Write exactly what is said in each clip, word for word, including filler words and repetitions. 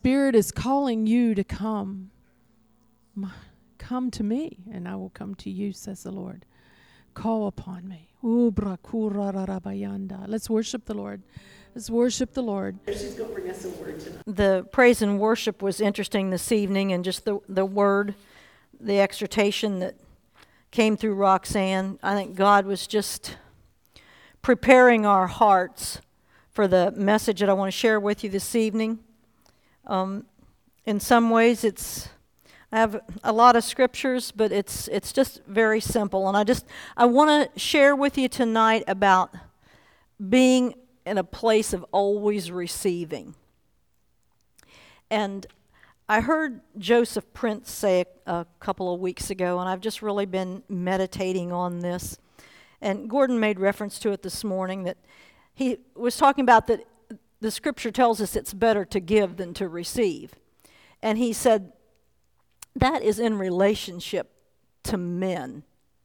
Spirit is calling you to come. Come to me, and I will come to you, says the Lord. Call upon me. Let's worship the Lord. Let's worship the Lord. She's going to bring us a word tonight. The praise and worship was interesting this evening, and just the, the word, the exhortation that came through Roxanne. I think God was just preparing our hearts for the message that I want to share with you this evening. Um, in some ways, it's I have a lot of scriptures, but it's it's just very simple. And I just I want to share with you tonight about being in a place of always receiving. And I heard Joseph Prince say a, a couple of weeks ago, and I've just really been meditating on this. And Gordon made reference to it this morning, that he was talking about that the scripture tells us it's better to give than to receive. And he said that is in relationship to men.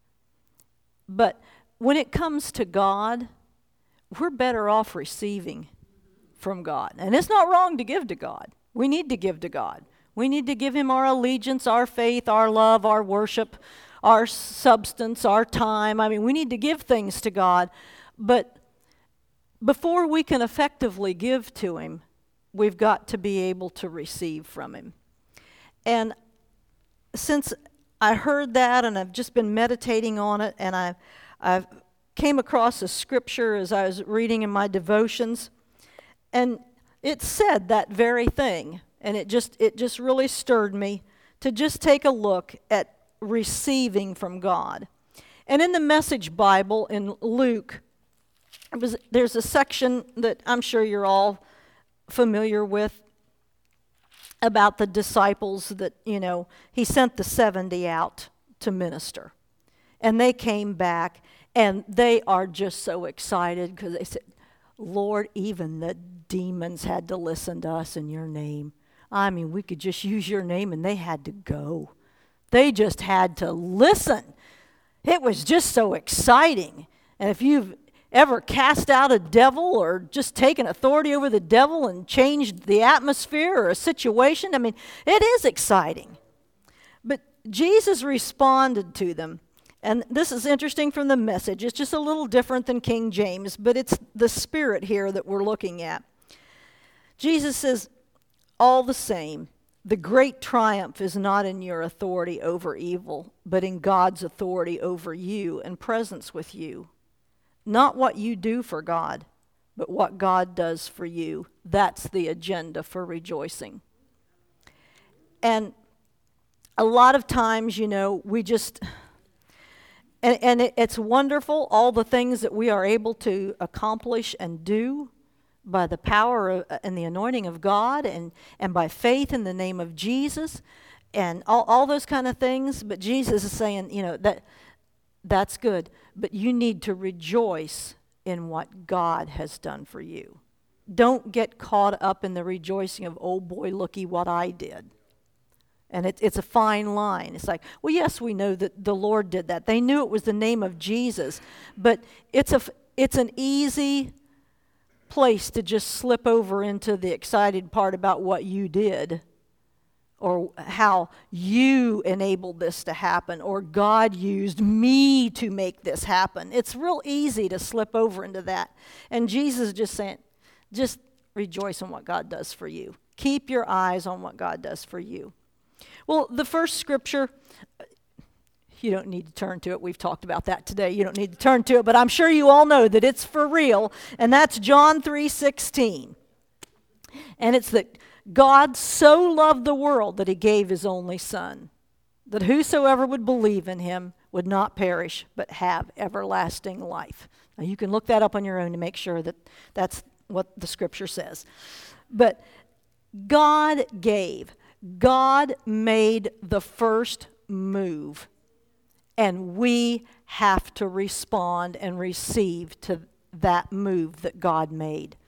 But when it comes to God, we're better off receiving from God. And it's not wrong to give to God. We need to give to God. We need to give him our allegiance, our faith, our love, our worship, our substance, our time. I mean, we need to give things to God. But before we can effectively give to him, we've got to be able to receive from him. And since I heard that, and I've just been meditating on it, and I, I've came across a scripture as I was reading in my devotions, and it said that very thing, and it just it just really stirred me to just take a look at receiving from God. And in the Message Bible in Luke, it was, there's a section that I'm sure you're all familiar with about the disciples that, you know, he sent the seventy out to minister. And they came back, and they are just so excited because they said, Lord, even the demons had to listen to us in your name. I mean, we could just use your name, and they had to go. They just had to listen. It was just so exciting. And if you've ever cast out a devil or just taken authority over the devil and changed the atmosphere or a situation, I mean, it is exciting. But Jesus responded to them. And this is interesting from the Message. It's just a little different than King James, but it's the spirit here that we're looking at. Jesus says, all the same, the great triumph is not in your authority over evil, but in God's authority over you and presence with you. Not what you do for God, but what God does for you. That's the agenda for rejoicing. And a lot of times, you know, we just... And, and it, it's wonderful, all the things that we are able to accomplish and do by the power of, and the anointing of God, and, and by faith in the name of Jesus, and all, all those kind of things. But Jesus is saying, you know, that that's good, but you need to rejoice in what God has done for you. Don't get caught up in the rejoicing of, oh boy, looky what I did. And it, it's a fine line. It's like, well, yes, we know that the Lord did that. They knew it was the name of Jesus. But it's a, it's an easy place to just slip over into the excited part about what you did, or how you enabled this to happen, or God used me to make this happen. It's real easy to slip over into that. And Jesus is just saying, just rejoice in what God does for you. Keep your eyes on what God does for you. Well, the first scripture, you don't need to turn to it. We've talked about that today. You don't need to turn to it, but I'm sure you all know that it's for real, and that's John three sixteen. And it's that God so loved the world that he gave his only Son, that whosoever would believe in him would not perish, but have everlasting life. Now, you can look that up on your own to make sure that that's what the scripture says. But God gave. God made the first move, and we have to respond and receive to that move that God made.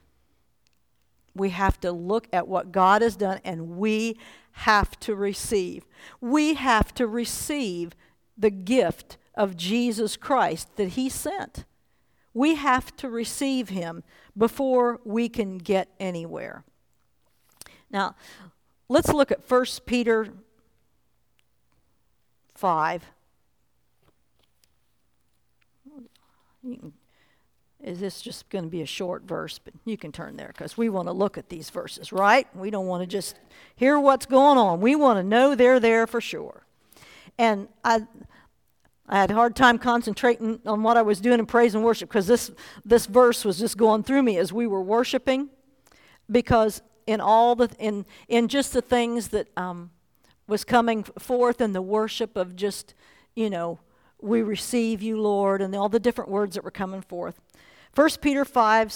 We have to look at what God has done, and we have to receive. We have to receive the gift of Jesus Christ that he sent. We have to receive him before we can get anywhere. Now, let's look at First Peter five. You can, is this just going to be a short verse? But you can turn there because we want to look at these verses, right? We don't want to just hear what's going on. We want to know they're there for sure. And I I had a hard time concentrating on what I was doing in praise and worship because this, this verse was just going through me as we were worshiping, because in all the in in just the things that um, was coming forth in the worship of just, you know, we receive you, Lord, and all the different words that were coming forth. First Peter five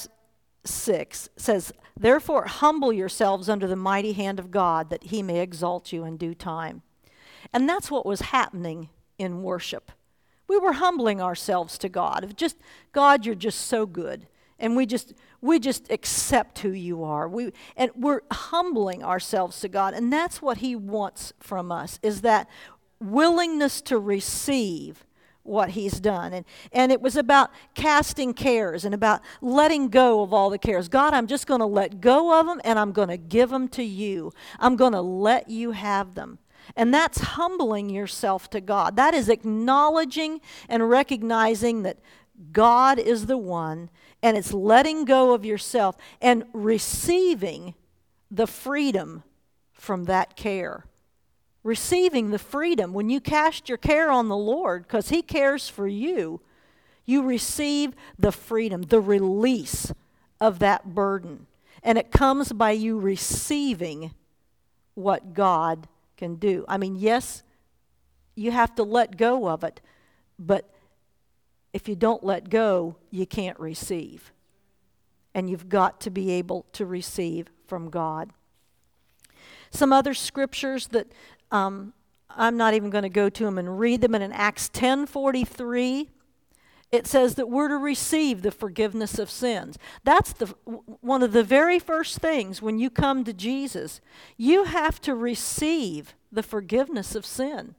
six says, "Therefore humble yourselves under the mighty hand of God, that he may exalt you in due time." And that's what was happening in worship. We were humbling ourselves to God. Of just, God, you're just so good. And we just we just accept who you are. We and we're humbling ourselves to God. And that's what he wants from us, is that willingness to receive what he's done. And and it was about casting cares and about letting go of all the cares. God, I'm just going to let go of them, and I'm going to give them to you. I'm going to let you have them. And that's humbling yourself to God. That is acknowledging and recognizing that God is the one, and it's letting go of yourself and receiving the freedom from that care. Receiving the freedom. When you cast your care on the Lord, because he cares for you, you receive the freedom, the release of that burden. And it comes by you receiving what God can do. I mean, yes, you have to let go of it, but if you don't let go, you can't receive. And you've got to be able to receive from God. Some other scriptures that um, I'm not even going to go to them and read them. And in Acts ten forty-three, it says that we're to receive the forgiveness of sins. That's the one of the very first things when you come to Jesus. You have to receive the forgiveness of sin.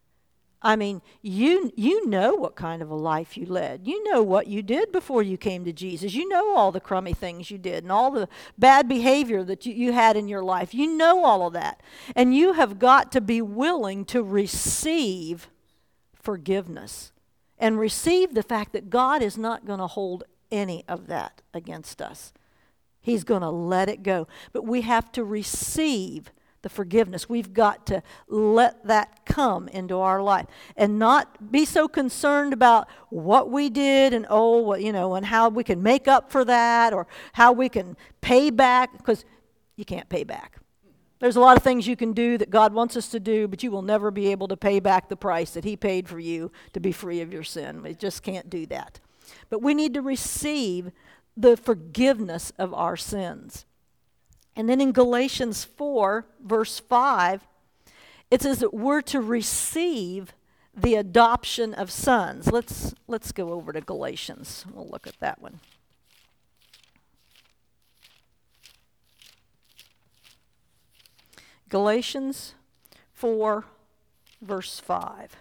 I mean, you you know what kind of a life you led. You know what you did before you came to Jesus. You know all the crummy things you did and all the bad behavior that you, you had in your life. You know all of that. And you have got to be willing to receive forgiveness. And receive the fact that God is not going to hold any of that against us. He's going to let it go. But we have to receive the forgiveness. We've got to let that come into our life and not be so concerned about what we did and, oh, what, you know, and how we can make up for that or how we can pay back, because you can't pay back. There's a lot of things you can do that God wants us to do, but you will never be able to pay back the price that he paid for you to be free of your sin. We just can't do that. But we need to receive the forgiveness of our sins. And then in Galatians four, verse five, it says that we're to receive the adoption of sons. Let's, let's go over to Galatians. We'll look at that one. Galatians four, verse five.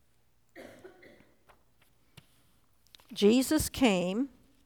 Jesus came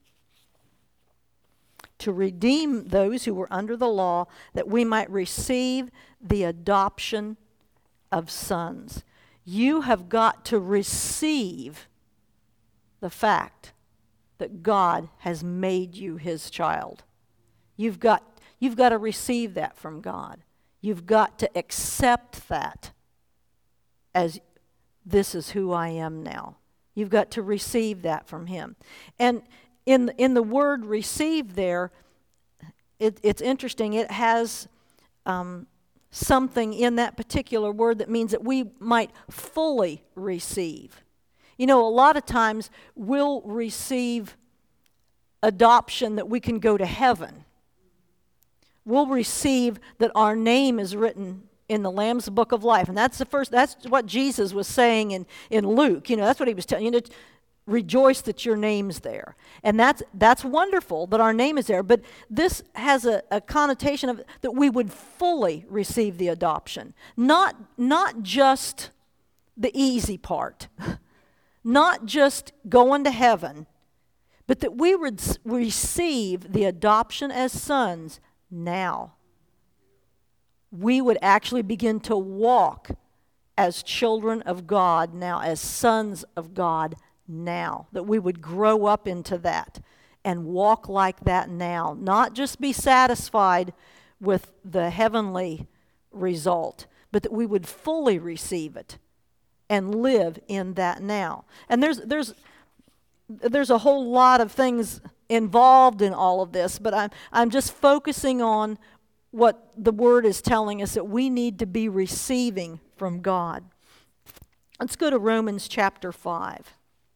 to redeem those who were under the law, that we might receive the adoption of sons. You have got to receive the fact that God has made you his child. You've got, you've got to receive that from God. You've got to accept that as this is who I am now. You've got to receive that from him. And in, in the word receive there, it, it's interesting. It has um, something in that particular word that means that we might fully receive. You know, a lot of times we'll receive adoption that we can go to heaven. We'll receive that our name is written in the Lamb's Book of Life. And that's the first, that's what Jesus was saying in, in Luke. You know, that's what he was telling you. Know, rejoice that your name's there. And that's that's wonderful that our name is there. But this has a, a connotation of that we would fully receive the adoption. Not, not just the easy part. Not just going to heaven. But that we would receive the adoption as sons now. we would actually begin to walk as children of God now, as sons of God now, that we would grow up into that and walk like that now, not just be satisfied with the heavenly result, but that we would fully receive it and live in that now. And there's there's there's a whole lot of things involved in all of this, but I'm I'm just focusing on what the Word is telling us that we need to be receiving from God. Let's go to Romans chapter five.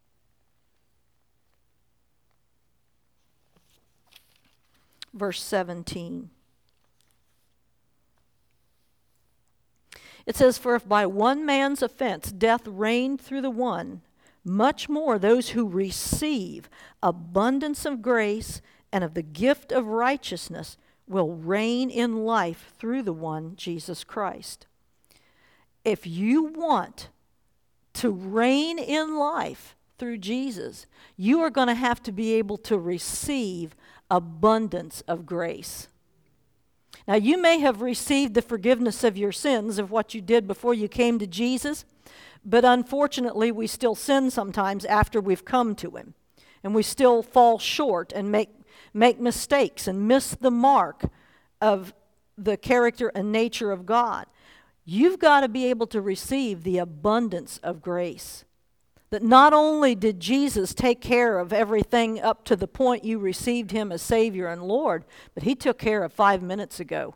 Verse seventeen. It says, "For if by one man's offense death reigned through the one, much more those who receive abundance of grace and of the gift of righteousness will reign in life through the one, Jesus Christ." If you want to reign in life through Jesus, you are going to have to be able to receive abundance of grace. Now, you may have received the forgiveness of your sins of what you did before you came to Jesus, but unfortunately, we still sin sometimes after we've come to Him. And we still fall short and make, make mistakes and miss the mark of the character and nature of God. You've got to be able to receive the abundance of grace. That not only did Jesus take care of everything up to the point you received Him as Savior and Lord, but He took care of five minutes ago.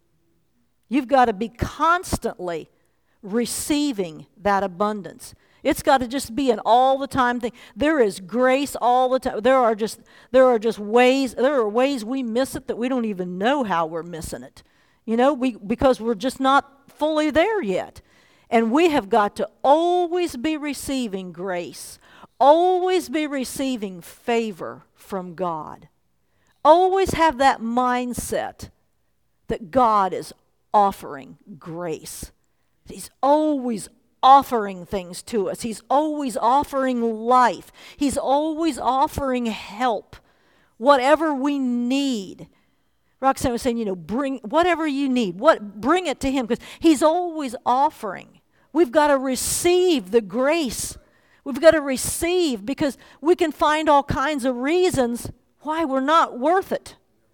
You've got to be constantly receiving that abundance. It's got to just be an all the time thing. There is grace all the time. There are just there are just ways there are ways we miss it that we don't even know how we're missing it. You know, we because we're just not fully there yet. And we have got to always be receiving grace, always be receiving favor from God. Always have that mindset that God is offering grace. He's always offering things to us. He's always offering life. He's always offering help, whatever we need. Roxanne was saying, you know, bring whatever you need, what bring it to Him, because He's always offering. We've got to receive the grace. We've got to receive, because we can find all kinds of reasons why we're not worth it.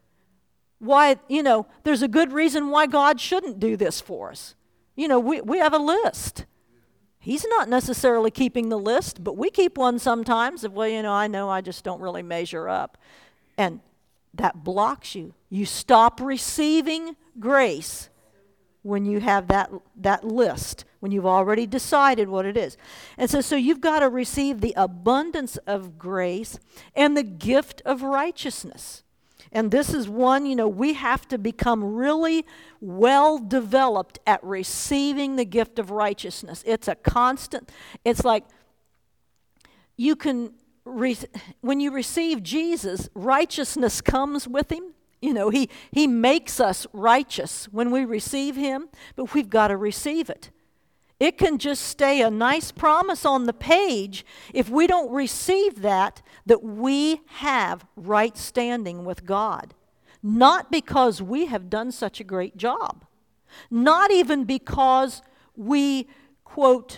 Why, you know, there's a good reason why God shouldn't do this for us. You know, we, we have a list. He's not necessarily keeping the list, but we keep one sometimes of, well, you know, I know I just don't really measure up. And that blocks you. You stop receiving grace when you have that, that list, when you've already decided what it is. And so, so you've got to receive the abundance of grace and the gift of righteousness. And this is one, you know, we have to become really well developed at receiving the gift of righteousness. It's a constant, it's like you can, re- when you receive Jesus, righteousness comes with Him. You know, he, he makes us righteous when we receive Him, but we've got to receive it. It can just stay a nice promise on the page if we don't receive that, that we have right standing with God. Not because we have done such a great job. Not even because we, quote,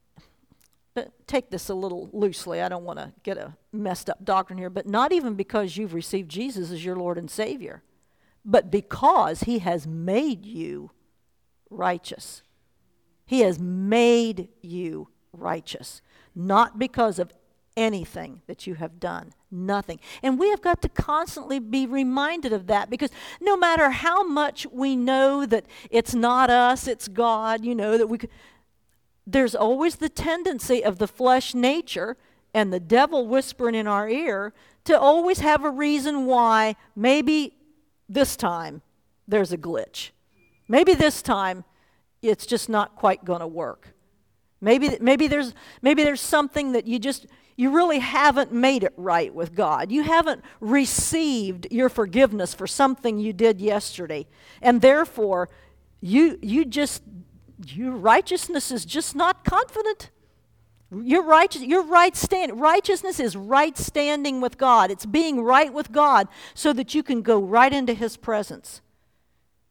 take this a little loosely. I don't want to get a messed up doctrine here, but not even because you've received Jesus as your Lord and Savior, but because He has made you righteous. He has made you righteous, not because of anything that you have done, nothing. And we have got to constantly be reminded of that, because no matter how much we know that it's not us, it's God, you know, that we could, there's always the tendency of the flesh nature and the devil whispering in our ear to always have a reason why maybe this time there's a glitch. Maybe this time it's just not quite going to work. Maybe maybe there's maybe there's something that you just you really haven't made it right with God. You haven't received your forgiveness for something you did yesterday, and therefore you you just your righteousness is just not confident. Your righteous, your right stand, righteousness is right standing with God. It's being right with God so that you can go right into His presence.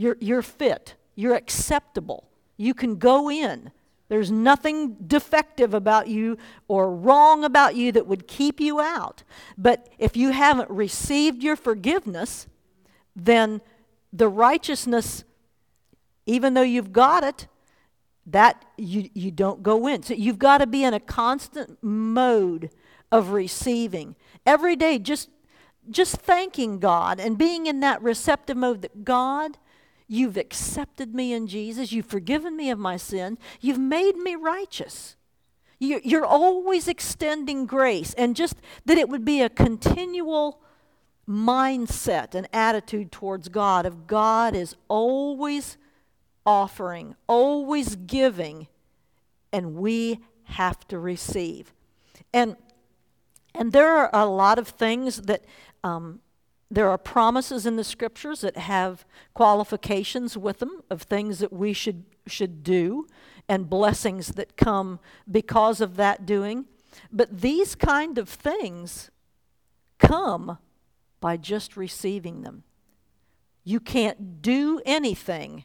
You're, you're fit. You're acceptable. You can go in. There's nothing defective about you or wrong about you that would keep you out. But if you haven't received your forgiveness, then the righteousness, even though you've got it, that you, you don't go in. So you've got to be in a constant mode of receiving. Every day, just, just thanking God and being in that receptive mode that God, you've accepted me in Jesus. You've forgiven me of my sin. You've made me righteous. You're always extending grace. And just that it would be a continual mindset and attitude towards God of God is always offering, always giving, and we have to receive. And, and there are a lot of things that... Um, There are promises in the Scriptures that have qualifications with them of things that we should should do and blessings that come because of that doing. But these kind of things come by just receiving them. You can't do anything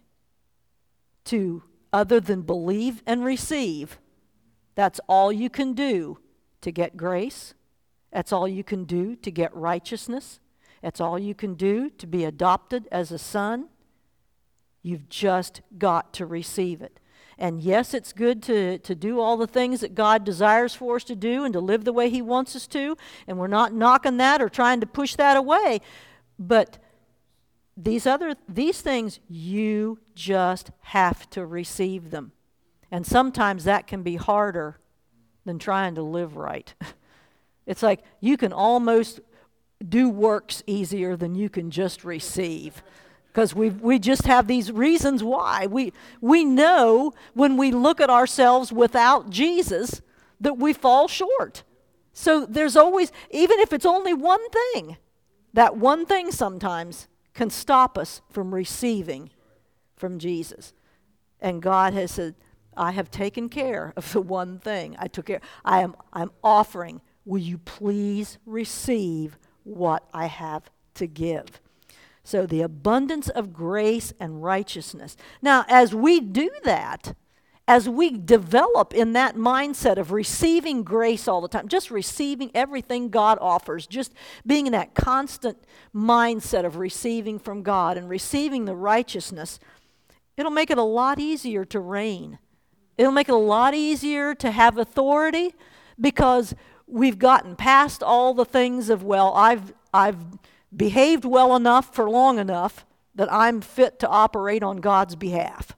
to other than believe and receive. That's all you can do to get grace. That's all you can do to get righteousness. That's all you can do to be adopted as a son. You've just got to receive it. And yes, it's good to, to do all the things that God desires for us to do and to live the way He wants us to. And we're not knocking that or trying to push that away. But these other these things, you just have to receive them. And sometimes that can be harder than trying to live right. It's like you can almost do works easier than you can just receive. Because we we just have these reasons why. We, we know when we look at ourselves without Jesus that we fall short. So there's always, even if it's only one thing, that one thing sometimes can stop us from receiving from Jesus. And God has said, I have taken care of the one thing. I took care. I am I'm offering. Will you please receive what I have to give? So the abundance of grace and righteousness. Now, as we do that, as we develop in that mindset of receiving grace all the time, just receiving everything God offers, just being in that constant mindset of receiving from God and receiving the righteousness, it'll make it a lot easier to reign. It'll make it a lot easier to have authority because we've gotten past all the things of, well, I've I've behaved well enough for long enough that I'm fit to operate on God's behalf.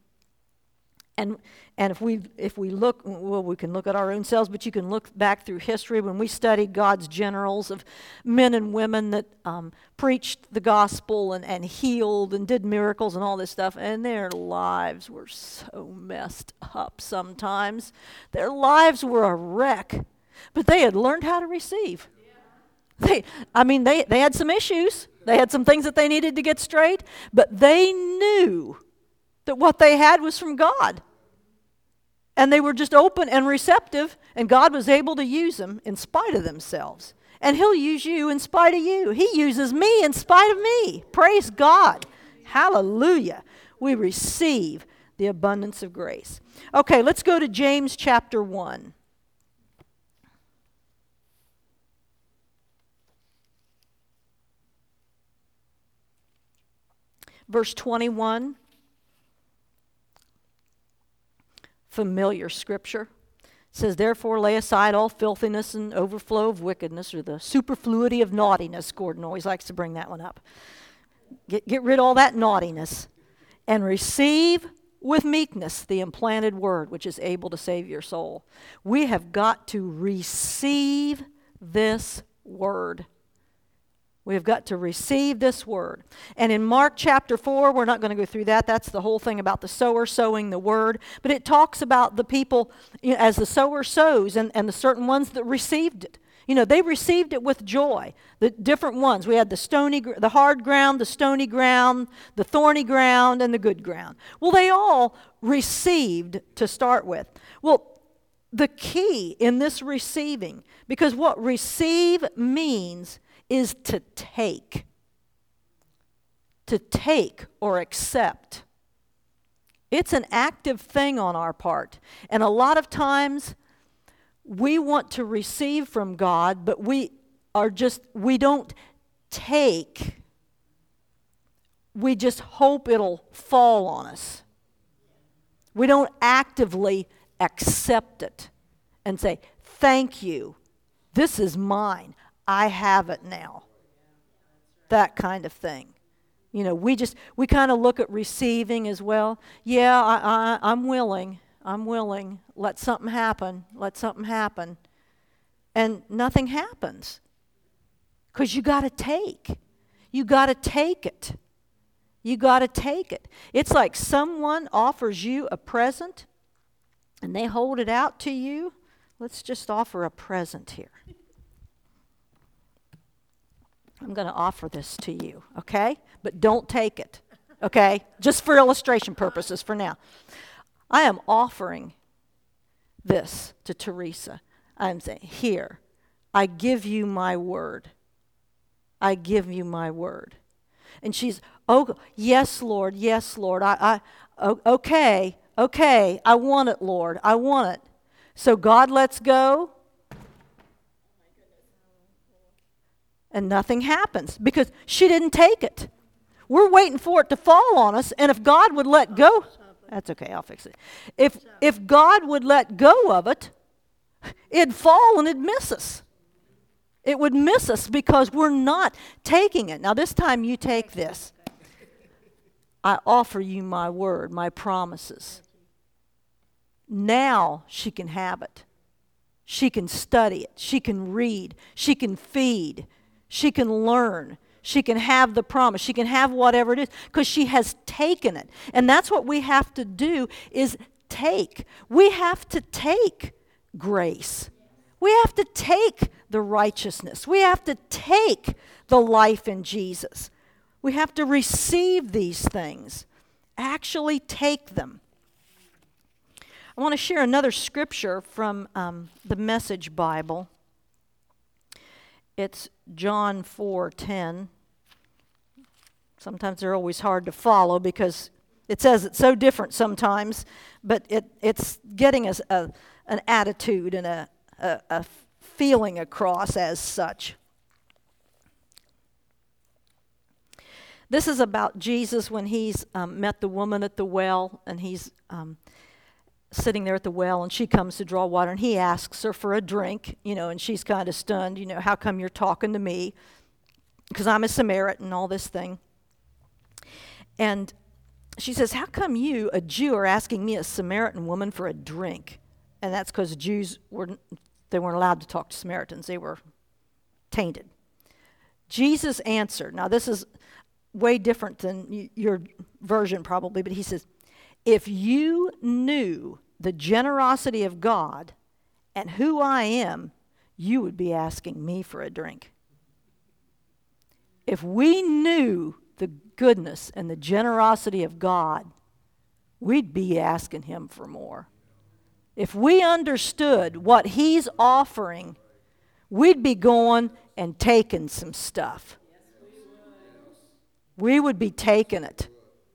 And and if we if we look, well, we can look at our own selves, but you can look back through history when we studied God's generals of men and women that um, preached the gospel and, and healed and did miracles and all this stuff, and their lives were so messed up sometimes. Their lives were a wreck, but they had learned how to receive. They, I mean, they, they had some issues. They had some things that they needed to get straight, but they knew that what they had was from God. And they were just open and receptive, and God was able to use them in spite of themselves. And He'll use you in spite of you. He uses me in spite of me. Praise God. Hallelujah. We receive the abundance of grace. Okay, let's go to James chapter one. Verse twenty-one, familiar scripture. It says, therefore lay aside all filthiness and overflow of wickedness, or the superfluity of naughtiness. Gordon always likes to bring that one up. Get, get rid of all that naughtiness and receive with meekness the implanted word, which is able to save your soul. We have got to receive this word. We have got to receive this word. And in Mark chapter four, we're not going to go through that. That's the whole thing about the sower sowing the word. But it talks about the people, you know, as the sower sows and, and the certain ones that received it. You know, they received it with joy. The different ones. We had the stony, the hard ground, the stony ground, the thorny ground, and the good ground. Well, they all received to start with. Well, the key in this receiving, because what receive means is to take. to take or accept. It's an active thing on our part. And a lot of times we want to receive from God, but we are just, we don't take. We just hope it'll fall on us. We don't actively accept it and say, thank you. This is mine. I have it now. That kind of thing. You know, we just, we kind of look at receiving as well. Yeah, I, I, I'm willing. I'm willing. Let something happen. Let something happen. And nothing happens. Because you got to take. You got to take it. You got to take it. It's like someone offers you a present and they hold it out to you. Let's just offer a present here. I'm going to offer this to you, okay? But don't take it, okay? Just for illustration purposes for now. I am offering this to Teresa. I'm saying, here, I give you my word. I give you my word. And she's, oh, yes, Lord, yes, Lord. I, I, oh, okay, okay, I want it, Lord, I want it. So God lets go. And nothing happens because she didn't take it. We're waiting for it to fall on us, and if God would let go, that's okay, I'll fix it. If if God would let go of it, it'd fall and it'd miss us. It would miss us because we're not taking it. Now this time you take this. I offer you my word, my promises. Now she can have it. She can study it. She can read. She can feed. She can learn. She can have the promise. She can have whatever it is because she has taken it. And that's what we have to do is take. We have to take grace. We have to take the righteousness. We have to take the life in Jesus. We have to receive these things. Actually take them. I want to share another scripture from um, the Message Bible. It's John four ten. Sometimes they're always hard to follow because it says it's so different sometimes, but it, it's getting us a, an attitude and a, a, a feeling across as such. This is about Jesus when he's um, met the woman at the well, and he's um, sitting there at the well, and she comes to draw water, and he asks her for a drink, you know, and she's kind of stunned, you know, how come you're talking to me? Because I'm a Samaritan and all this thing. And she says, how come you, a Jew, are asking me, a Samaritan woman, for a drink? And that's because Jews, were they weren't allowed to talk to Samaritans. They were tainted. Jesus answered. Now, this is way different than y- your version probably, but he says, if you knew the generosity of God and who I am, you would be asking me for a drink. If we knew the goodness and the generosity of God, we'd be asking him for more. If we understood what he's offering, we'd be going and taking some stuff. We would be taking it.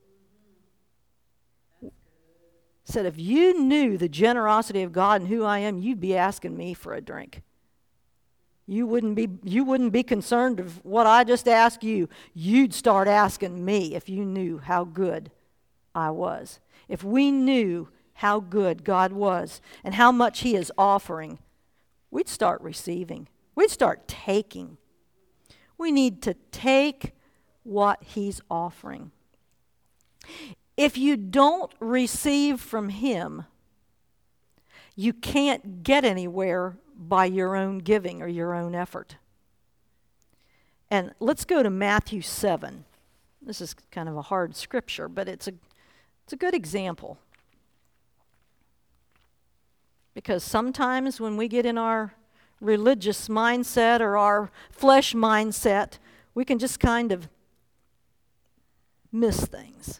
Said, if you knew the generosity of God and who I am, you'd be asking me for a drink. You wouldn't be, you wouldn't be concerned of what I just asked you. You'd start asking me if you knew how good I was. If we knew how good God was and how much he is offering, we'd start receiving. We'd start taking. We need to take what he's offering. If you don't receive from him, you can't get anywhere by your own giving or your own effort. And let's go to Matthew seven. This is kind of a hard scripture, but it's a it's a good example. Because sometimes when we get in our religious mindset or our flesh mindset, we can just kind of miss things.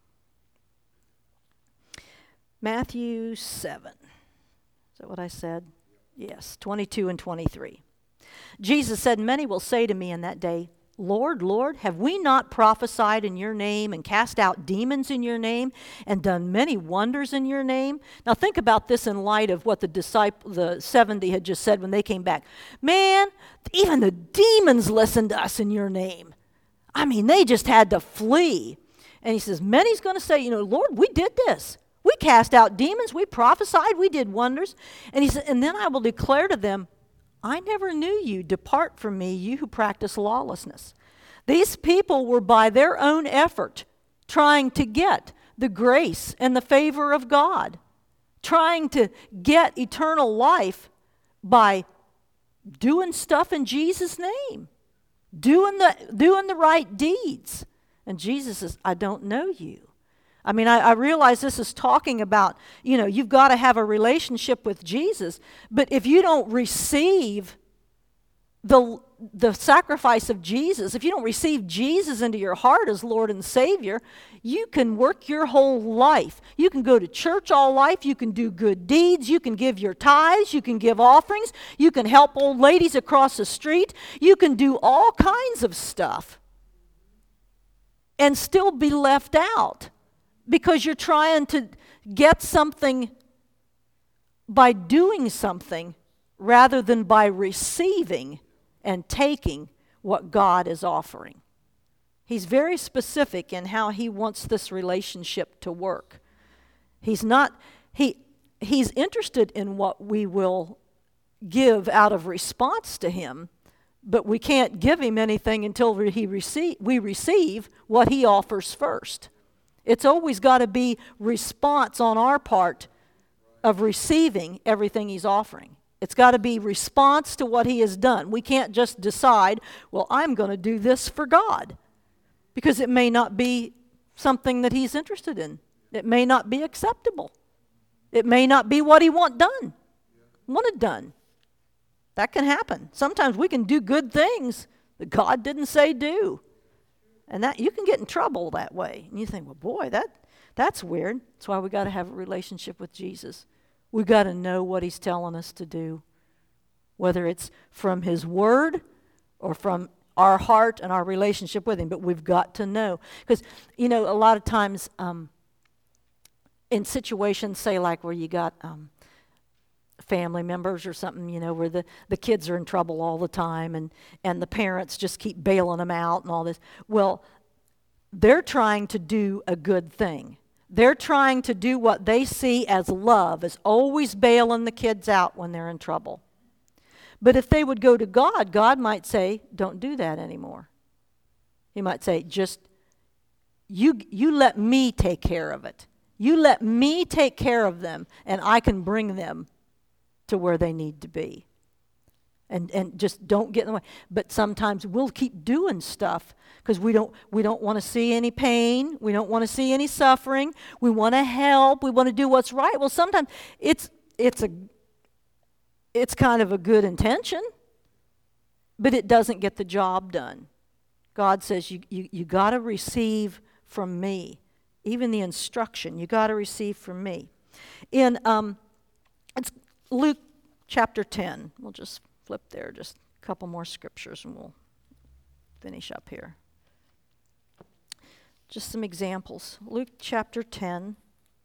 Matthew seven. Is that what I said? Yes, twenty-two and twenty-three. Jesus said, many will say to me in that day, Lord, Lord, have we not prophesied in your name and cast out demons in your name and done many wonders in your name? Now think about this in light of what the disciple, the seventy had just said when they came back. Man, even the demons listened to us in your name. I mean, they just had to flee. And he says, many's going to say, you know, Lord, we did this. We cast out demons. We prophesied. We did wonders. And he said, and then I will declare to them, I never knew you. Depart from me, you who practice lawlessness. These people were by their own effort trying to get the grace and the favor of God, trying to get eternal life by doing stuff in Jesus' name, doing the, doing the right deeds. And Jesus says, I don't know you. I mean, I, I realize this is talking about, you know, you've got to have a relationship with Jesus. But if you don't receive the, the sacrifice of Jesus, if you don't receive Jesus into your heart as Lord and Savior, you can work your whole life. You can go to church all life. You can do good deeds. You can give your tithes. You can give offerings. You can help old ladies across the street. You can do all kinds of stuff and still be left out, because you're trying to get something by doing something rather than by receiving and taking what God is offering. He's very specific in how he wants this relationship to work. He's not, he, he's interested in what we will give out of response to him, but we can't give him anything until he receive, we receive what he offers first. It's always got to be response on our part of receiving everything he's offering. It's got to be response to what he has done. We can't just decide, well, I'm going to do this for God, because it may not be something that he's interested in. It may not be acceptable. It may not be what he want done, wanted done. That can happen. Sometimes we can do good things that God didn't say do. And that you can get in trouble that way. And you think, well, boy, that that's weird. That's why we got to have a relationship with Jesus. We got to know what he's telling us to do, whether it's from his word or from our heart and our relationship with him. But we've got to know. Because, you know, a lot of times um, in situations, say like where you got um, family members or something, you know, where the, the kids are in trouble all the time and, and the parents just keep bailing them out and all this. Well, they're trying to do a good thing. They're trying to do what they see as love, as always bailing the kids out when they're in trouble. But if they would go to God, God might say, don't do that anymore. He might say, just, you, you let me take care of it. You let me take care of them, and I can bring them to where they need to be. And and just don't get in the way. But sometimes we'll keep doing stuff because we don't we don't want to see any pain. We don't want to see any suffering. We want to help. We want to do what's right. Well, sometimes it's it's a it's kind of a good intention, but it doesn't get the job done. God says you you, you got to receive from me. Even the instruction you got to receive from me. In um it's Luke chapter ten. We'll just flip there, just a couple more scriptures, and we'll finish up here. Just some examples. Luke chapter ten.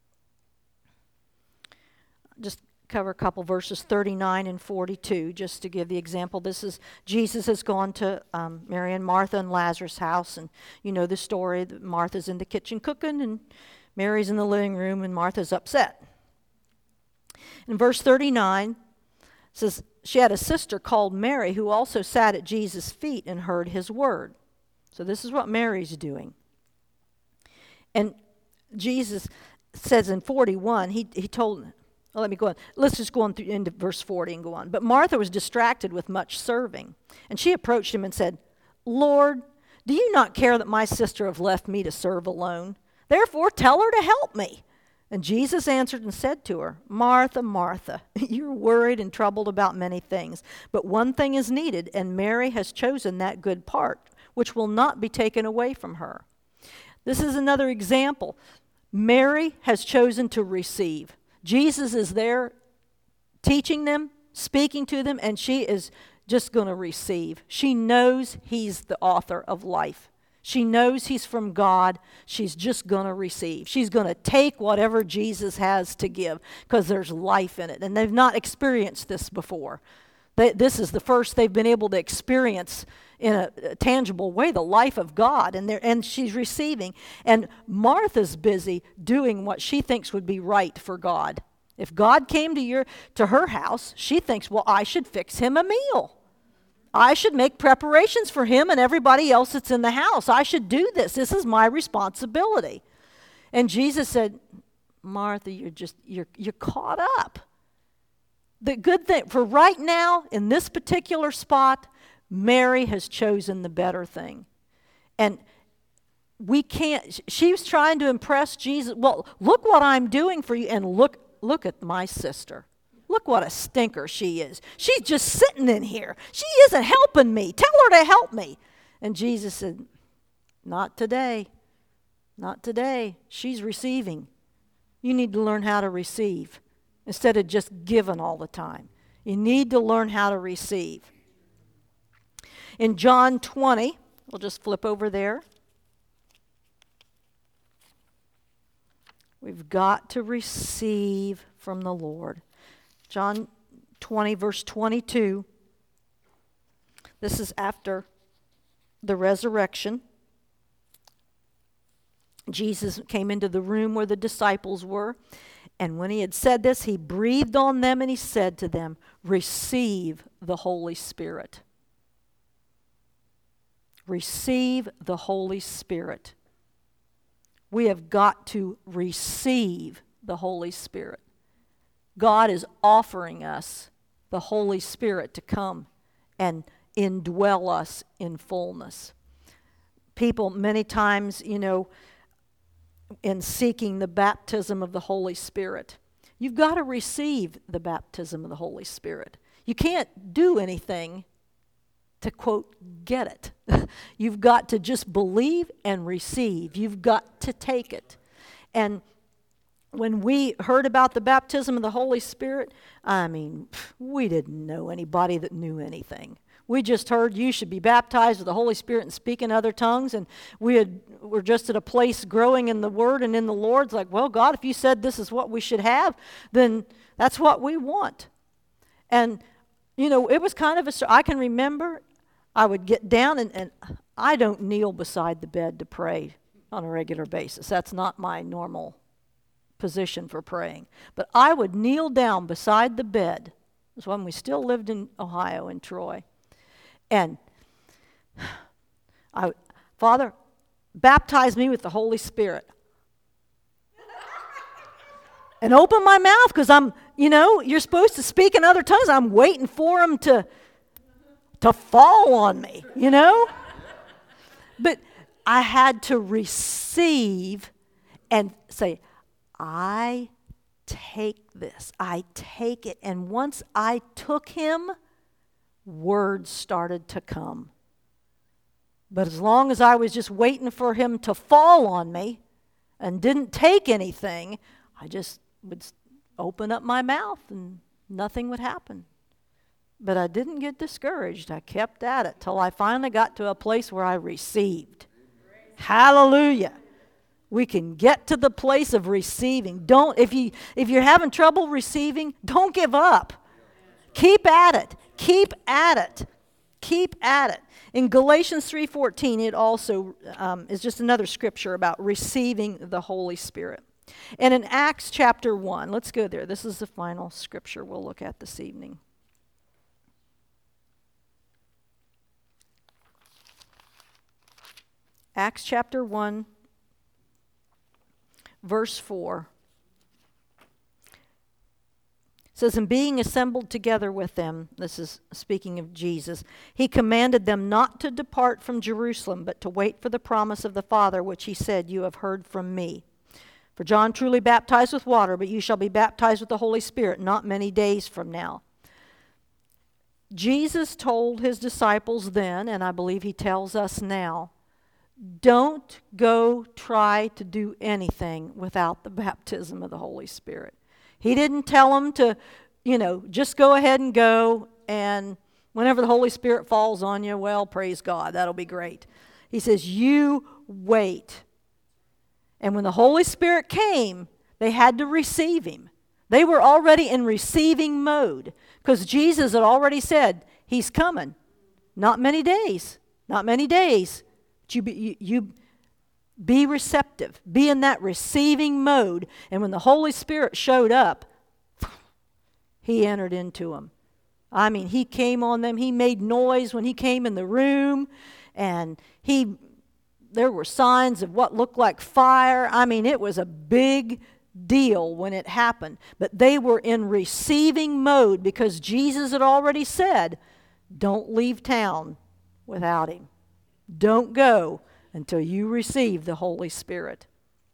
Just cover a couple verses, thirty-nine and forty-two, just to give the example. This is, Jesus has gone to um, Mary and Martha and Lazarus' house, and you know the story. That Martha's in the kitchen cooking, and Mary's in the living room, and Martha's upset. In verse thirty-nine, it says, she had a sister called Mary who also sat at Jesus' feet and heard his word. So this is what Mary's doing. And Jesus says in forty-one, he, he told, well, let me go on. Let's just go on through into verse forty and go on. But Martha was distracted with much serving. And she approached him and said, Lord, do you not care that my sister have left me to serve alone? Therefore tell her to help me. And Jesus answered and said to her, Martha, Martha, you're worried and troubled about many things, but one thing is needed, and Mary has chosen that good part, which will not be taken away from her. This is another example. Mary has chosen to receive. Jesus is there teaching them, speaking to them, and she is just going to receive. She knows he's the author of life. She knows he's from God. She's just going to receive. She's going to take whatever Jesus has to give because there's life in it. And they've not experienced this before. They, this is the first they've been able to experience in a, a tangible way the life of God. And, and she's receiving. And Martha's busy doing what she thinks would be right for God. If God came to your to her house, she thinks, well, I should fix him a meal. I should make preparations for him and everybody else that's in the house. I should do this. This is my responsibility. And Jesus said, Martha, you're just, you're, you're caught up. The good thing, for right now, in this particular spot, Mary has chosen the better thing. And we can't, she was trying to impress Jesus. Well, look what I'm doing for you, and look, look at my sister. Look what a stinker she is. She's just sitting in here. She isn't helping me. Tell her to help me. And Jesus said, not today. Not today. She's receiving. You need to learn how to receive instead of just giving all the time. You need to learn how to receive. In John twenty, we'll just flip over there. We've got to receive from the Lord. John twenty, verse twenty-two. This is after the resurrection. Jesus came into the room where the disciples were. And when he had said this, he breathed on them and he said to them, receive the Holy Spirit. Receive the Holy Spirit. We have got to receive the Holy Spirit. God is offering us the Holy Spirit to come and indwell us in fullness. People many times, you know, in seeking the baptism of the Holy Spirit, you've got to receive the baptism of the Holy Spirit. You can't do anything to, quote, get it. You've got to just believe and receive. You've got to take it. And when we heard about the baptism of the Holy Spirit, I mean, we didn't know anybody that knew anything. We just heard you should be baptized with the Holy Spirit and speak in other tongues, and we had, were just at a place growing in the Word and in the Lord. It's like, well, God, if you said this is what we should have, then that's what we want. And, you know, it was kind of a, I can remember I would get down, and, and I don't kneel beside the bed to pray on a regular basis. That's not my normal position for praying. But I would kneel down beside the bed. It was when we still lived in Ohio, in Troy. And I, Father, baptize me with the Holy Spirit. And open my mouth, because I'm, you know, you're supposed to speak in other tongues. I'm waiting for them to, to fall on me, you know? But I had to receive and say, I take this. I take it. And once I took him, words started to come. But as long as I was just waiting for him to fall on me and didn't take anything, I just would open up my mouth and nothing would happen. But I didn't get discouraged. I kept at it till I finally got to a place where I received. Hallelujah. We can get to the place of receiving. Don't, if you if you're having trouble receiving, don't give up. Keep at it. Keep at it. Keep at it. In Galatians three fourteen, it also um, is just another scripture about receiving the Holy Spirit. And in Acts chapter one, let's go there. This is the final scripture we'll look at this evening. Acts chapter one, verse four. It says, and being assembled together with them, this is speaking of Jesus, he commanded them not to depart from Jerusalem, but to wait for the promise of the Father, which he said, you have heard from me. For John truly baptized with water, but you shall be baptized with the Holy Spirit not many days from now. Jesus told his disciples then, and I believe he tells us now, don't go try to do anything without the baptism of the Holy Spirit. He didn't tell them to, you know, just go ahead and go and Whenever the Holy Spirit falls on you, well, praise God, that'll be great. He says, you wait. And when the Holy Spirit came, they had to receive him. They were already in receiving mode because Jesus had already said, he's coming. Not many days. Not many days. But you, be, you, you be receptive. Be in that receiving mode. And when the Holy Spirit showed up, he entered into them. I mean, he came on them. He made noise when he came in the room. And he, there were signs of what looked like fire. I mean, it was a big deal when it happened. But they were in receiving mode because Jesus had already said, don't leave town without him. Don't go until you receive the Holy Spirit.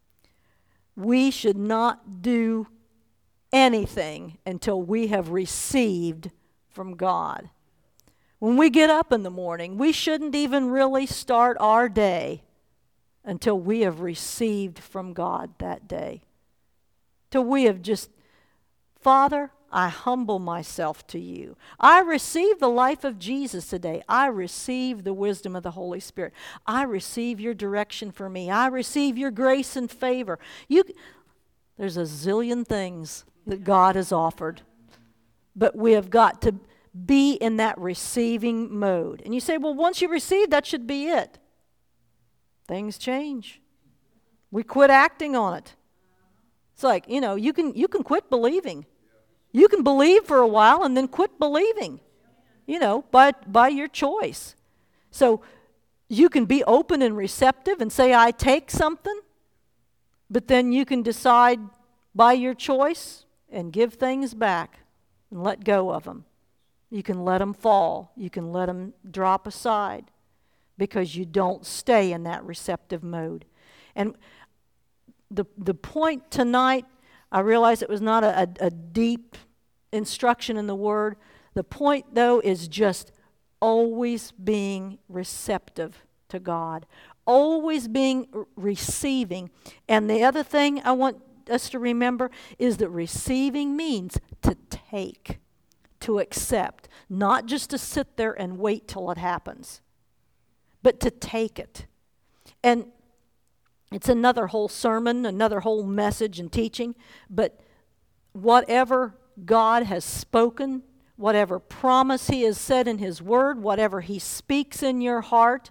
We should not do anything until we have received from God. When we get up in the morning, we shouldn't even really start our day until we have received from God that day. Till we have just, Father, I humble myself to you. I receive the life of Jesus today. I receive the wisdom of the Holy Spirit. I receive your direction for me. I receive your grace and favor. You, there's a zillion things that God has offered, but we have got to be in that receiving mode. And you say, well, once you receive, that should be it. Things change. We quit acting on it. It's like, you know, you can you can quit believing. You can believe for a while and then quit believing, you know, by, by your choice. So you can be open and receptive and say, I take something, but then you can decide by your choice and give things back and let go of them. You can let them fall. You can let them drop aside because you don't stay in that receptive mode. And the the point tonight, I realize it was not a, a, a deep instruction in the Word. The point, though, is just always being receptive to God. Always being r- receiving. And the other thing I want us to remember is that receiving means to take, to accept. Not just to sit there and wait till it happens, but to take it. And it's another whole sermon, another whole message and teaching, but whatever God has spoken, whatever promise he has said in his word, whatever he speaks in your heart,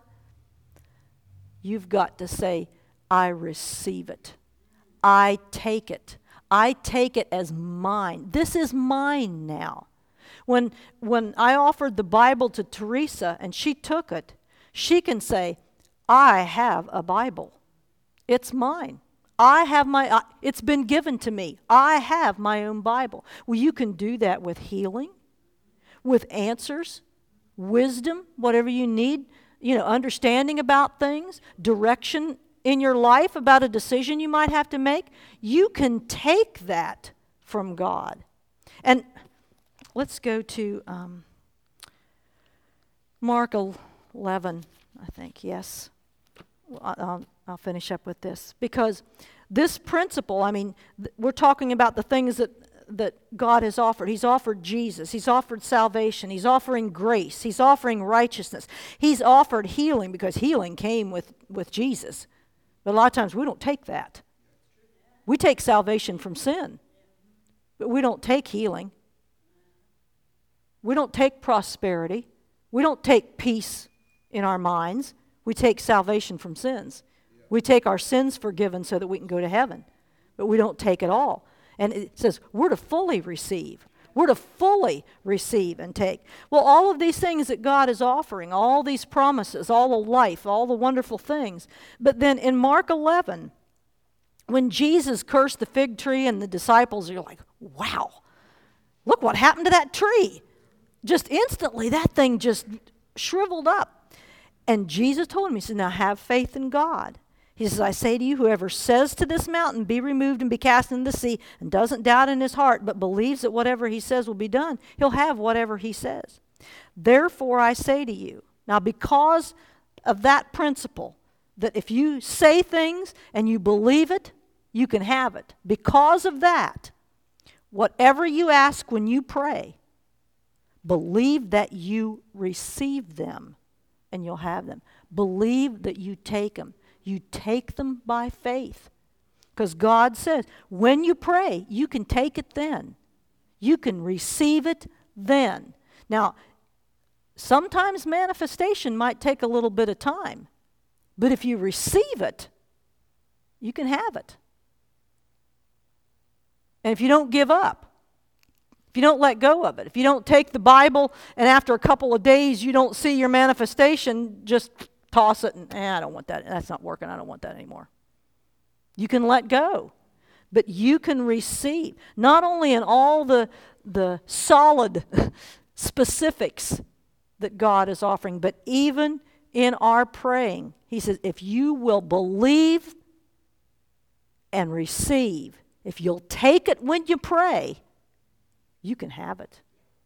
you've got to say, I receive it. I take it. I take it as mine. This is mine now. When, when I offered the Bible to Teresa and she took it, she can say, I have a Bible. It's mine. I have my, it's been given to me. I have my own Bible. Well, you can do that with healing, with answers, wisdom, whatever you need, you know, understanding about things, direction in your life about a decision you might have to make. You can take that from God. And let's go to um, Mark eleven, I think, yes. I'll, I'll finish up with this. Because this principle, I mean, th- we're talking about the things that, that God has offered. He's offered Jesus. He's offered salvation. He's offering grace. He's offering righteousness. He's offered healing because healing came with, with Jesus. But a lot of times we don't take that. We take salvation from sin, but we don't take healing. We don't take prosperity. We don't take peace in our minds. We take salvation from sins. We take our sins forgiven so that we can go to heaven. But we don't take it all. And it says we're to fully receive. We're to fully receive and take. Well, all of these things that God is offering, all these promises, all the life, all the wonderful things. But then in Mark eleven, when Jesus cursed the fig tree and the disciples, you're like, wow, look what happened to that tree. Just instantly, that thing just shriveled up. And Jesus told him, he said, now have faith in God. He says, I say to you, whoever says to this mountain, be removed and be cast into the sea, and doesn't doubt in his heart, but believes that whatever he says will be done, he'll have whatever he says. Therefore I say to you, now because of that principle, that if you say things and you believe it, you can have it. Because of that, whatever you ask when you pray, Believe that you receive them, and you'll have them. Believe that you take them. You take them by faith. Because God says, when you pray, you can take it then. You can receive it then. Now, sometimes manifestation might take a little bit of time. But if you receive it, you can have it. And if you don't give up, if you don't let go of it, if you don't take the Bible and after a couple of days you don't see your manifestation, just toss it and, eh, I don't want that. That's not working. I don't want that anymore. You can let go. But you can receive, not only in all the, the solid specifics that God is offering, but even in our praying. He says, if you will believe and receive, if you'll take it when you pray, you can have it.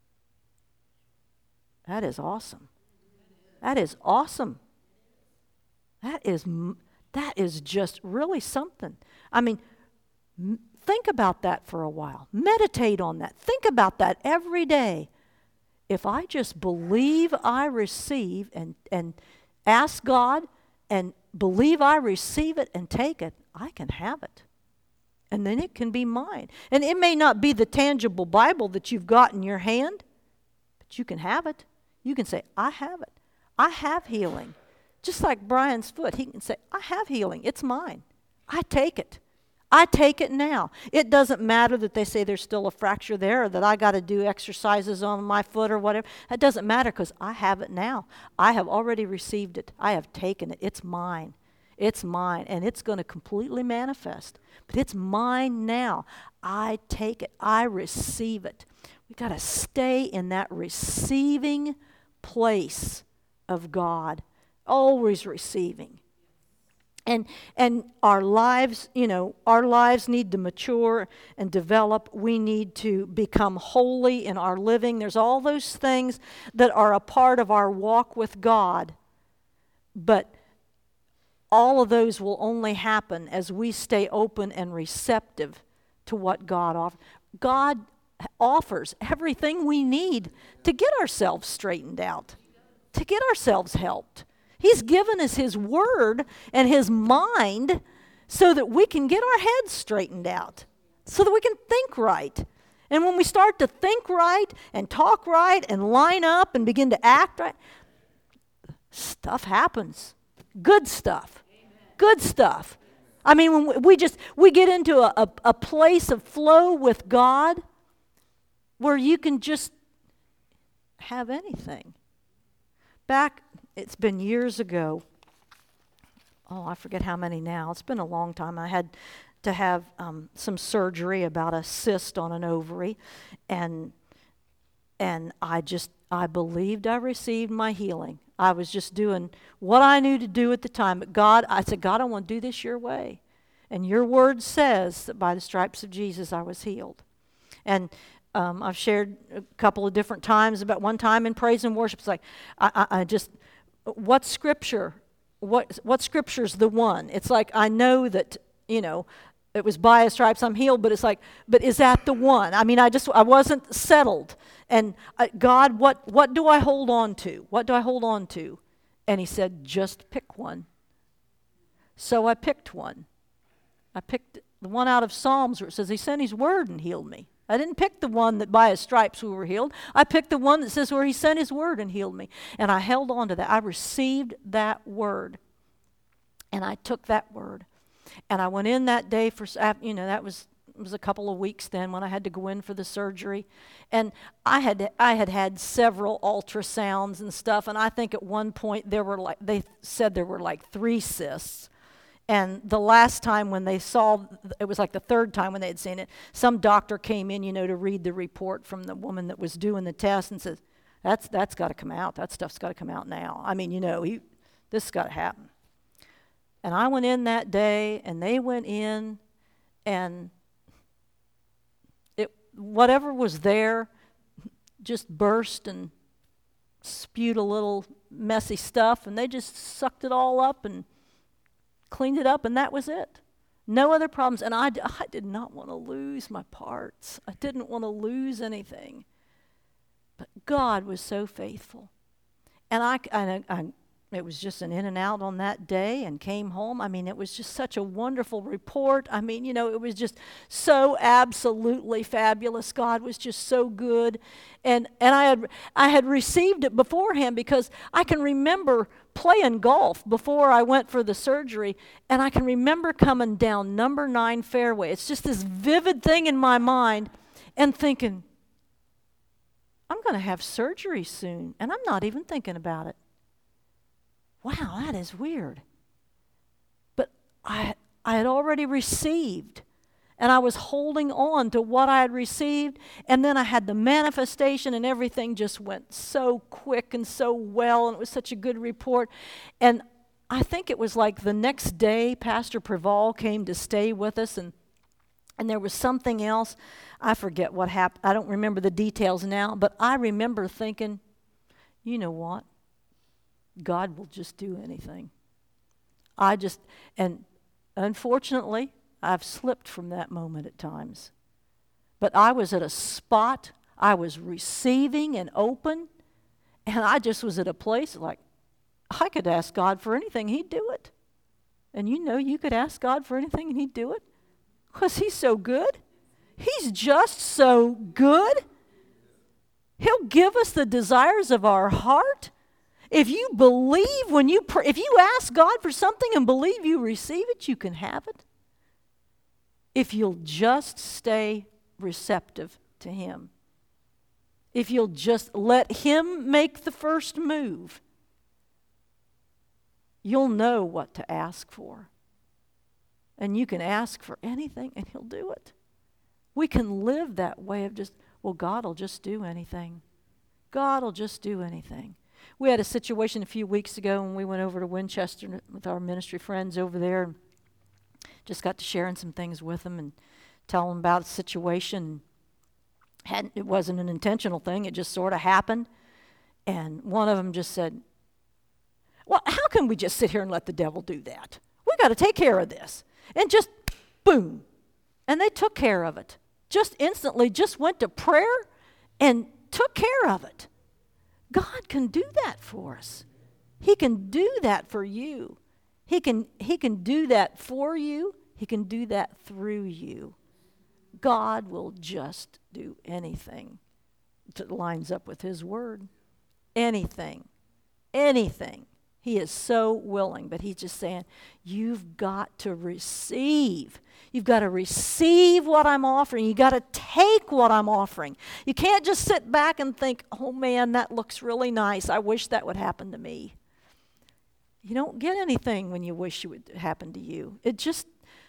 That is awesome. That is awesome. That is, that is just really something. I mean, think about that for a while. Meditate on that. Think about that every day. If I just believe I receive and, and ask God and believe I receive it and take it, I can have it. And then it can be mine. And it may not be the tangible Bible that you've got in your hand, but you can have it. You can say, I have it. I have healing. Just like Brian's foot, he can say, I have healing. It's mine. I take it. I take it now. It doesn't matter that they say there's still a fracture there or that I got to do exercises on my foot or whatever. That doesn't matter because I have it now. I have already received it. I have taken it. It's mine. It's mine, and it's going to completely manifest. But it's mine now. I take it. I receive it. We've got to stay in that receiving place of God, always receiving. And and our lives, you know, our lives need to mature and develop. We need to become holy in our living. There's all those things that are a part of our walk with God. But all of those will only happen as we stay open and receptive to what God offers. God offers everything we need to get ourselves straightened out, to get ourselves helped. He's given us His Word and His mind so that we can get our heads straightened out, so that we can think right. And when we start to think right and talk right and line up and begin to act right, stuff happens. Good stuff. Good stuff. I mean, when we just, we get into a, a, a place of flow with God where you can just have anything. Back, it's been years ago. Oh, I forget how many now. It's been a long time. I had to have um, some surgery about a cyst on an ovary, and and I just, I believed I received my healing. I was just doing what I knew to do at the time. But God, I said, God, I want to do this your way. And your word says that by the stripes of Jesus I was healed. And um, I've shared a couple of different times about one time in praise and worship. It's like, I, I, I just, what scripture, what what scripture's the one? It's like, I know that, you know, it was by His stripes I'm healed, but it's like, but is that the one? I mean, I just, I wasn't settled. And uh, God, what, what do I hold on to? What do I hold on to? And He said, just pick one. So I picked one. I picked the one out of Psalms where it says He sent His word and healed me. I didn't pick the one that by His stripes we were healed. I picked the one that says where He sent His word and healed me. And I held on to that. I received that word. And I took that word. And I went in that day for, you know, that was it was a couple of weeks then when I had to go in for the surgery. And I had I had had several ultrasounds and stuff. And I think at one point there were like, they said there were like three cysts. And the last time when they saw, it was like the third time when they had seen it, some doctor came in, you know, to read the report from the woman that was doing the test and says, that's that's got to come out. That stuff's got to come out now. I mean, you know, he, this has got to happen. And I went in that day, and they went in, and it whatever was there just burst and spewed a little messy stuff, and they just sucked it all up and cleaned it up, and that was it. No other problems. And I, I did not want to lose my parts. I didn't want to lose anything. But God was so faithful. And I, I, I, it was just an in and out on that day and came home. I mean, it was just such a wonderful report. I mean, you know, it was just so absolutely fabulous. God was just so good. And and I had I had received it beforehand because I can remember playing golf before I went for the surgery, and I can remember coming down number nine fairway. It's just this vivid thing in my mind and thinking, I'm going to have surgery soon, and I'm not even thinking about it. Wow, that is weird. But I I had already received, and I was holding on to what I had received, and then I had the manifestation, and everything just went so quick and so well, and it was such a good report. And I think it was like the next day, Pastor Preval came to stay with us, and and there was something else. I forget what happened. I don't remember the details now, but I remember thinking, you know what? God will just do anything. I just, and unfortunately, I've slipped from that moment at times. But I was at a spot, I was receiving and open, and I just was at a place like, I could ask God for anything, He'd do it. And you know you could ask God for anything and He'd do it. Because He's so good. He's just so good. He'll give us the desires of our heart. If you believe when you pray, if you ask God for something and believe you receive it, you can have it. If you'll just stay receptive to Him. If you'll just let Him make the first move, you'll know what to ask for. And you can ask for anything and He'll do it. We can live that way of just, well, God will just do anything. God will just do anything. We had a situation a few weeks ago when we went over to Winchester with our ministry friends over there, and just got to sharing some things with them and tell them about the situation. Hadn't, it wasn't an intentional thing. It just sort of happened. And one of them just said, well, how can we just sit here and let the devil do that? We got to take care of this. And just boom. And they took care of it. Just instantly, just went to prayer and took care of it. God can do that for us. He can do that for you. He can, he can do that for you. He can do that through you. God will just do anything that lines up with His word. Anything. Anything. He is so willing, but He's just saying, you've got to receive. You've got to receive what I'm offering. You've got to take what I'm offering. You can't just sit back and think, oh man, that looks really nice. I wish that would happen to me. You don't get anything when you wish it would happen to you. It just,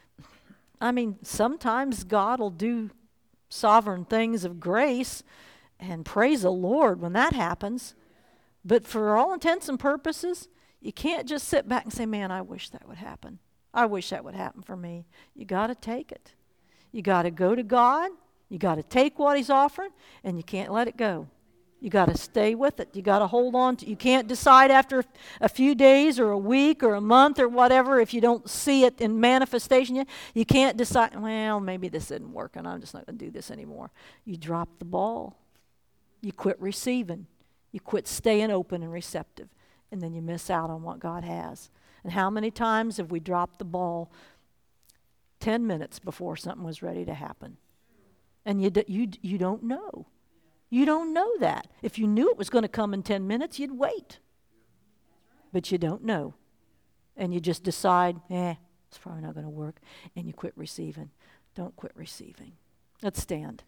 I mean, sometimes God will do sovereign things of grace, and praise the Lord when that happens. But for all intents and purposes, you can't just sit back and say, man, I wish that would happen. I wish that would happen for me. You got to take it. You got to go to God. You got to take what He's offering, and you can't let it go. You got to stay with it. You got to hold on to. You can't decide after a few days or a week or a month or whatever if you don't see it in manifestation yet. You can't decide, well, maybe this isn't working. I'm just not going to do this anymore. You drop the ball. You quit receiving. You quit staying open and receptive, and then you miss out on what God has. And how many times have we dropped the ball ten minutes before something was ready to happen? And you, d- you, d- you don't know. You don't know that. If you knew it was going to come in ten minutes, you'd wait. But you don't know. And you just decide, eh, it's probably not going to work. And you quit receiving. Don't quit receiving. Let's stand.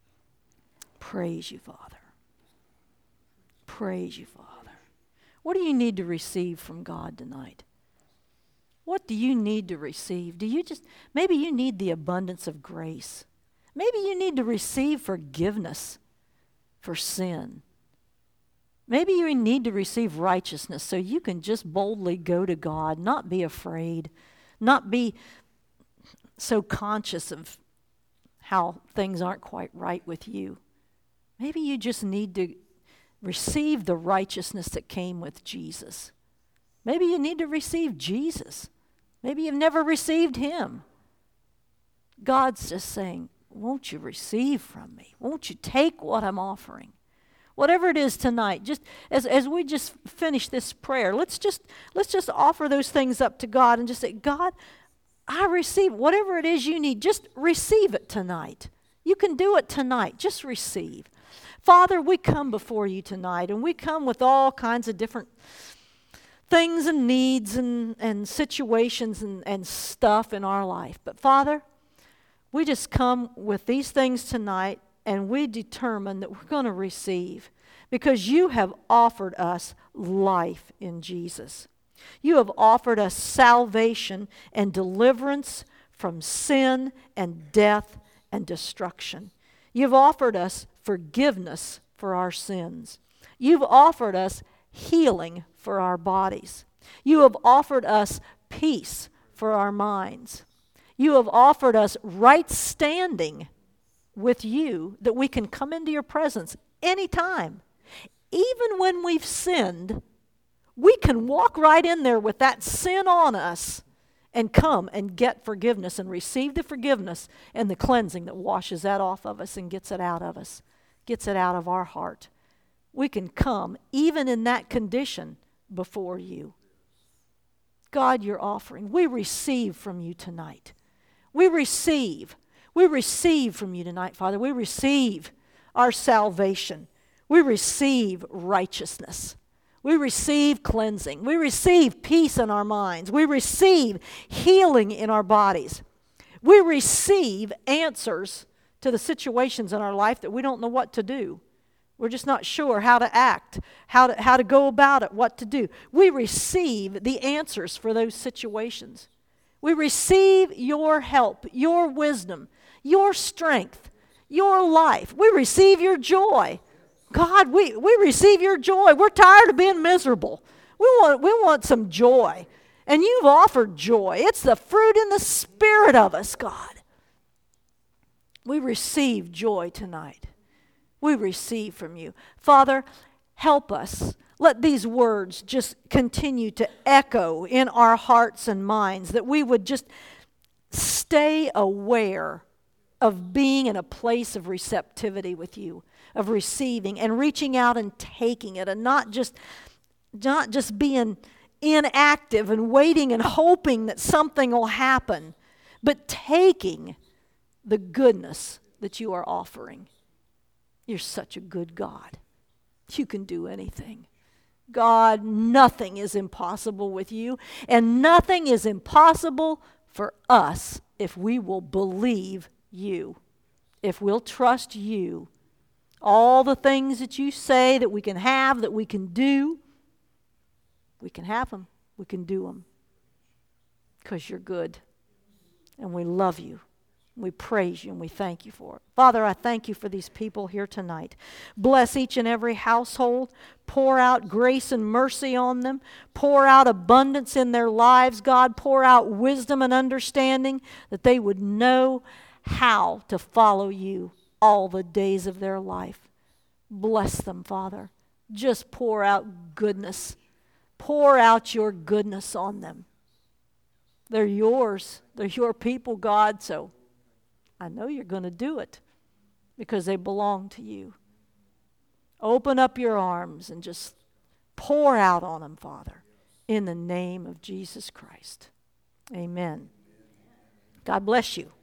Praise you, Father. Praise you, Father. What do you need to receive from God tonight? What do you need to receive? Do you just, maybe you need the abundance of grace. Maybe you need to receive forgiveness for sin. Maybe you need to receive righteousness so you can just boldly go to God, not be afraid, not be so conscious of how things aren't quite right with you. Maybe you just need to receive the righteousness that came with Jesus. Maybe you need to receive Jesus. Maybe you've never received Him. God's just saying, won't you receive from me? Won't you take what I'm offering? Whatever it is tonight, just as, as we just finish this prayer, let's just let's just offer those things up to God and just say, God, I receive whatever it is you need. Just receive it tonight. You can do it tonight. Just receive. Father, we come before you tonight, and we come with all kinds of different things and needs and, and situations and, and stuff in our life. But Father, we just come with these things tonight, and we determine that we're going to receive because you have offered us life in Jesus. You have offered us salvation and deliverance from sin and death and destruction. You've offered us forgiveness for our sins. You've offered us healing for our bodies. You have offered us peace for our minds. You have offered us right standing with you that we can come into your presence anytime. Even when we've sinned, we can walk right in there with that sin on us and come and get forgiveness and receive the forgiveness and the cleansing that washes that off of us and gets it out of us, gets it out of our heart. We can come even in that condition before you. God, you're offering. We receive from you tonight. We receive. We receive from you tonight, Father. We receive our salvation. We receive righteousness. We receive cleansing. We receive peace in our minds. We receive healing in our bodies. We receive answers to the situations in our life that we don't know what to do. We're just not sure how to act, how to, how to go about it, what to do. We receive the answers for those situations. We receive your help, your wisdom, your strength, your life. We receive your joy. God, we, we receive your joy. We're tired of being miserable. We want, we want some joy. And you've offered joy. It's the fruit in the spirit of us, God. We receive joy tonight. We receive from you. Father, help us. Let these words just continue to echo in our hearts and minds, that we would just stay aware of being in a place of receptivity with you, of receiving and reaching out and taking it, and not just, not just being inactive and waiting and hoping that something will happen, but taking the goodness that you are offering. You're such a good God. You can do anything. God, nothing is impossible with you, and nothing is impossible for us if we will believe you, if we'll trust you. All the things that you say that we can have, that we can do, we can have them, we can do them, because you're good, and we love you. We praise you and we thank you for it. Father, I thank you for these people here tonight. Bless each and every household. Pour out grace and mercy on them. Pour out abundance in their lives, God. Pour out wisdom and understanding that they would know how to follow you all the days of their life. Bless them, Father. Just pour out goodness. Pour out your goodness on them. They're yours. They're your people, God, so I know you're going to do it because they belong to you. Open up your arms and just pour out on them, Father, in the name of Jesus Christ. Amen. God bless you.